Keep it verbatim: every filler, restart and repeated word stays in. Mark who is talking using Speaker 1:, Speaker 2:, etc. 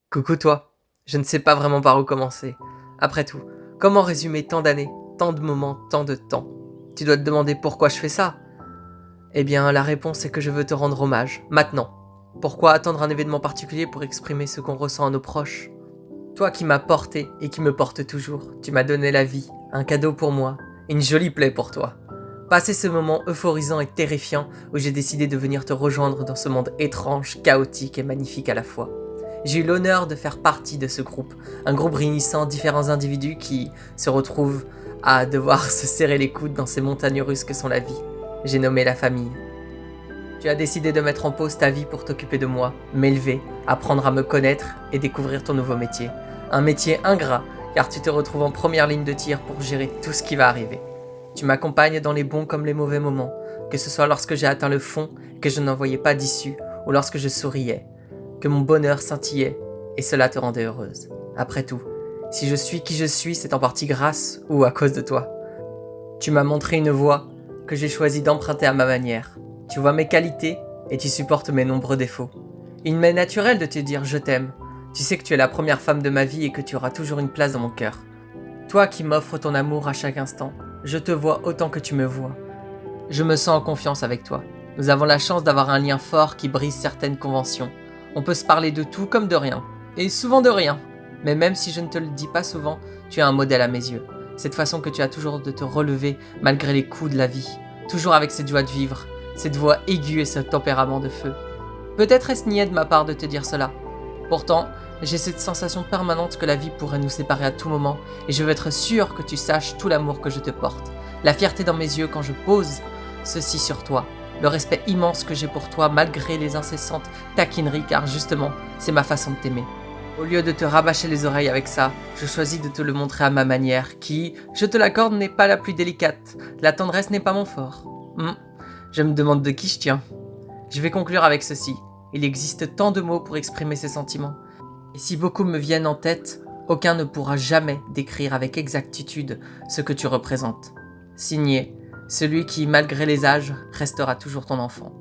Speaker 1: Coucou toi, je ne sais pas vraiment par où commencer. Après tout, comment résumer tant d'années, tant de moments, tant de temps? Tu dois te demander pourquoi je fais ça? Eh bien, la réponse est que je veux te rendre hommage, maintenant. Pourquoi attendre un événement particulier pour exprimer ce qu'on ressent à nos proches? Toi qui m'as porté et qui me porte toujours, tu m'as donné la vie, un cadeau pour moi, une jolie plaie pour toi. Passer ce moment euphorisant et terrifiant où j'ai décidé de venir te rejoindre dans ce monde étrange, chaotique et magnifique à la fois. J'ai eu l'honneur de faire partie de ce groupe, un groupe réunissant différents individus qui se retrouvent à devoir se serrer les coudes dans ces montagnes russes que sont la vie. J'ai nommé la famille. Tu as décidé de mettre en pause ta vie pour t'occuper de moi, m'élever, apprendre à me connaître et découvrir ton nouveau métier. Un métier ingrat, car tu te retrouves en première ligne de tir pour gérer tout ce qui va arriver. Tu m'accompagnes dans les bons comme les mauvais moments, que ce soit lorsque j'ai atteint le fond et que je n'en voyais pas d'issue, ou lorsque je souriais, que mon bonheur scintillait, et cela te rendait heureuse. Après tout, si je suis qui je suis, c'est en partie grâce ou à cause de toi. Tu m'as montré une voie que j'ai choisi d'emprunter à ma manière. Tu vois mes qualités et tu supportes mes nombreux défauts. Il m'est naturel de te dire je t'aime. Tu sais que tu es la première femme de ma vie et que tu auras toujours une place dans mon cœur. Toi qui m'offres ton amour à chaque instant, je te vois autant que tu me vois. Je me sens en confiance avec toi. Nous avons la chance d'avoir un lien fort qui brise certaines conventions. On peut se parler de tout comme de rien, et souvent de rien. Mais même si je ne te le dis pas souvent, tu es un modèle à mes yeux. Cette façon que tu as toujours de te relever malgré les coups de la vie. Toujours avec cette joie de vivre, cette voix aiguë et ce tempérament de feu. Peut-être est-ce niais de ma part de te dire cela. Pourtant, j'ai cette sensation permanente que la vie pourrait nous séparer à tout moment, et je veux être sûr que tu saches tout l'amour que je te porte. La fierté dans mes yeux quand je pose ceci sur toi. Le respect immense que j'ai pour toi malgré les incessantes taquineries, car justement, c'est ma façon de t'aimer. Au lieu de te rabâcher les oreilles avec ça, je choisis de te le montrer à ma manière, qui, je te l'accorde, n'est pas la plus délicate. La tendresse n'est pas mon fort. Hmm, je me demande de qui je tiens. Je vais conclure avec ceci. Il existe tant de mots pour exprimer ces sentiments. Et si beaucoup me viennent en tête, aucun ne pourra jamais décrire avec exactitude ce que tu représentes. Signé, celui qui, malgré les âges, restera toujours ton enfant.